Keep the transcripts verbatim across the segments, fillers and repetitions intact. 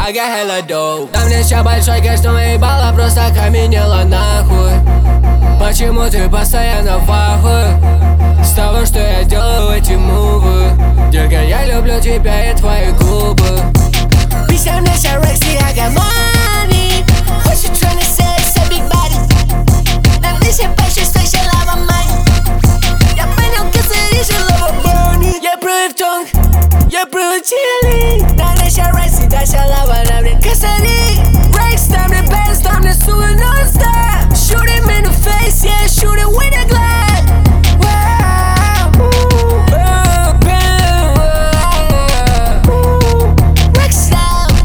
I got hella dope. На мне ща большой кэш, но мои балла просто каменела нахуй. Почему ты постоянно в ахуе с того, что я делаю эти мувы? Детка, я люблю тебя и твои губы. Bitch, I'm not your Rexy, I got money. What you tryna say, it's a big body. На мне все пачки, слышь, лава мать. Я понял, косаришь, лава Бонни. Я прыгаю в тонг, я прилетели. На мне ща Rexy, дальше лава, на мне косари. Rex, там мне бэнс, там мне сука non-stop. Shoot him in the face, yeah, shoot it with a glove. Wow, ooh, bam, bam, ooh, Rex down.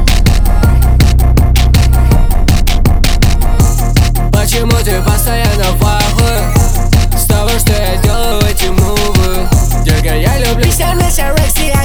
Почему ты постоянно в ахуе с того, что я делаю эти мувы? Детка, я люблю. Bitch, I'm not your Rexy,